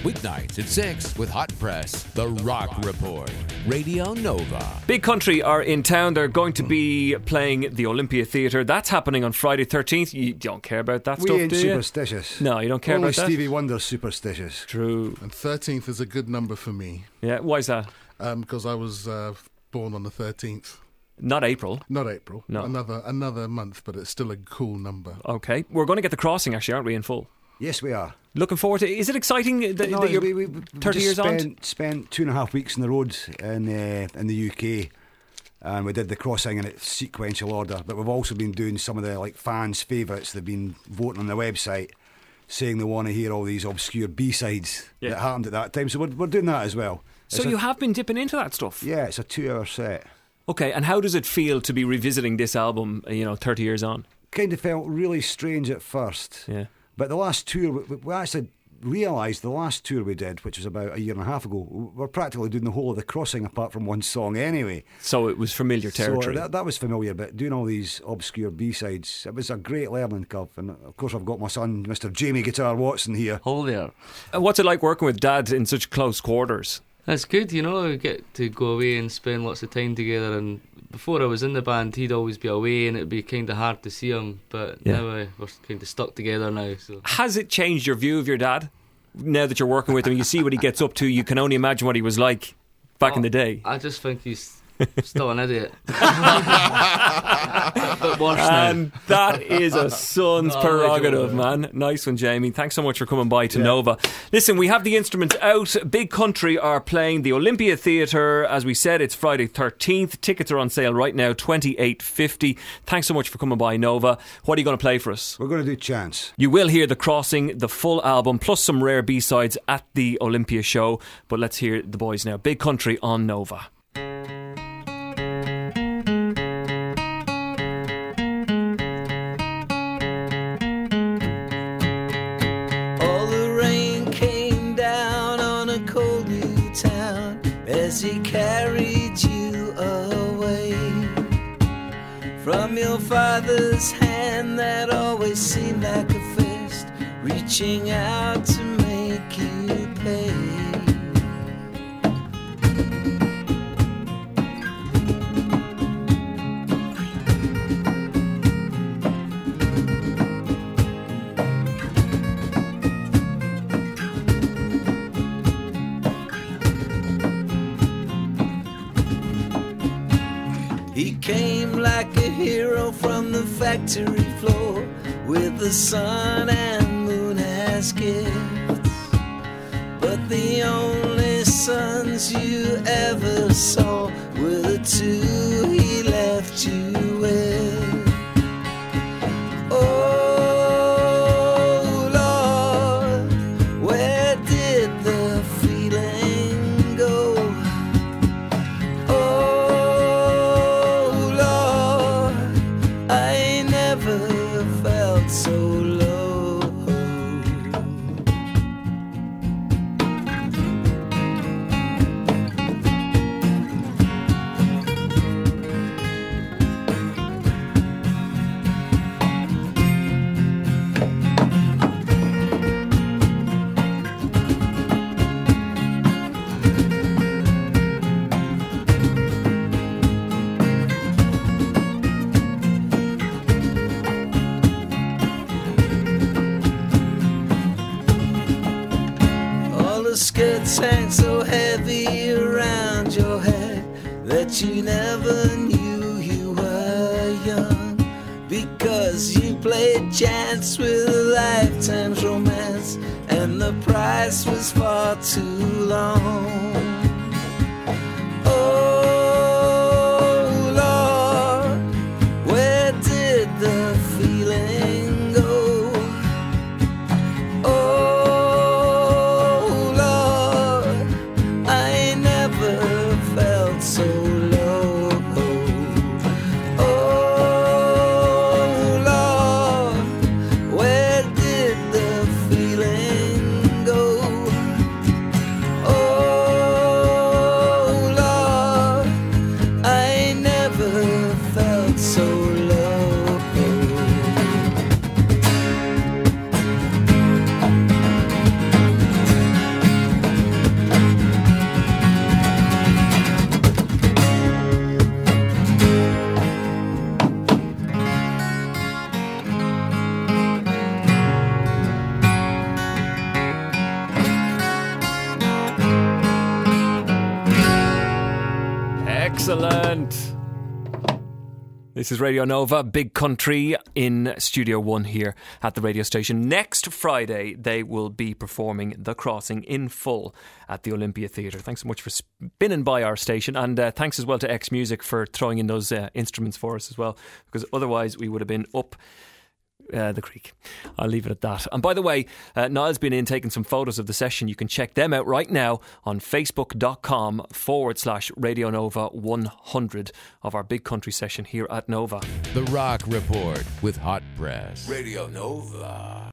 Weeknights at 6 with Hot Press, The Rock Report, Radio Nova. Big Country are in town. They're going to be playing the Olympia Theatre. That's happening on Friday 13th. You don't care about that stuff, We ain't do you? superstitious. No, you don't care Only about that? Stevie Wonder's superstitious. True. And 13th is a good number for me. Yeah, why is that? Because I was born on the 13th. Not April. Not April. No. Another month, but it's still a cool number. Okay. We're going to get The Crossing, actually, aren't we, in full? Yes, we are. Looking forward to it. Is it exciting that No, you're we 30 years on? Spent 2.5 weeks on the road in the UK, and we did The Crossing in its sequential order. But we've also been doing some of the fans' favourites. They've been voting on the website, saying they want to hear all these obscure B-sides that happened at that time. So we're doing that as well. So you have been dipping into that stuff? Yeah, it's a 2-hour set. Okay, and how does it feel to be revisiting this album, 30 years on? Kind of felt really strange at first. Yeah. But the last tour, we actually realised the last tour we did, which was about 1.5 years ago, we're practically doing the whole of The Crossing apart from one song anyway. So it was familiar territory. So that was familiar, but doing all these obscure B-sides, it was a great learning curve. And of course I've got my son, Mr. Jamie Guitar Watson here. Hold there. What's it like working with Dad in such close quarters? That's good, we get to go away and spend lots of time together. And before I was in the band, he'd always be away and it'd be kind of hard to see him. But now we're kind of stuck together now. So has it changed your view of your dad? Now that you're working with him, you see what he gets up to. You can only imagine what he was like back in the day. I just think he's still an idiot. But worse now. And that is a son's prerogative, man. Nice one, Jamie. Thanks so much for coming by to Nova. Listen, we have the instruments out. Big Country are playing the Olympia Theatre. As we said, it's Friday 13th. Tickets are on sale right now, $28.50. Thanks so much for coming by, Nova. What are you going to play for us? We're going to do Chance. You will hear The Crossing, the full album, plus some rare B-sides at the Olympia show. But let's hear the boys now. Big Country on Nova. As he carried you away from your father's hand that always seemed like a fist, reaching out to make you pay. He came like a hero from the factory floor with the sun and moon as gifts. But the only sons you ever saw were the two he left you with. Oh Lord, where did the feeling go? So low. Skirts hang so heavy around your head that you never knew you were young, because you played chance with a lifetime's romance and the price was far too long. Oh Lord, where did the feeling go? So low. Oh Lord, where did the feeling go? Oh Excellent. This is Radio Nova, Big Country in Studio 1 here at the radio station. Next Friday, they will be performing The Crossing in full at the Olympia Theatre. Thanks so much for spinning by our station, and thanks as well to X Music for throwing in those instruments for us as well, because otherwise we would have been up the creek. I'll leave it at that. And by the way, Niall's been in taking some photos of the session. You can check them out right now on facebook.com/Radio Nova 100 of our Big Country session here at Nova. The Rock Report with Hot Press. Radio Nova.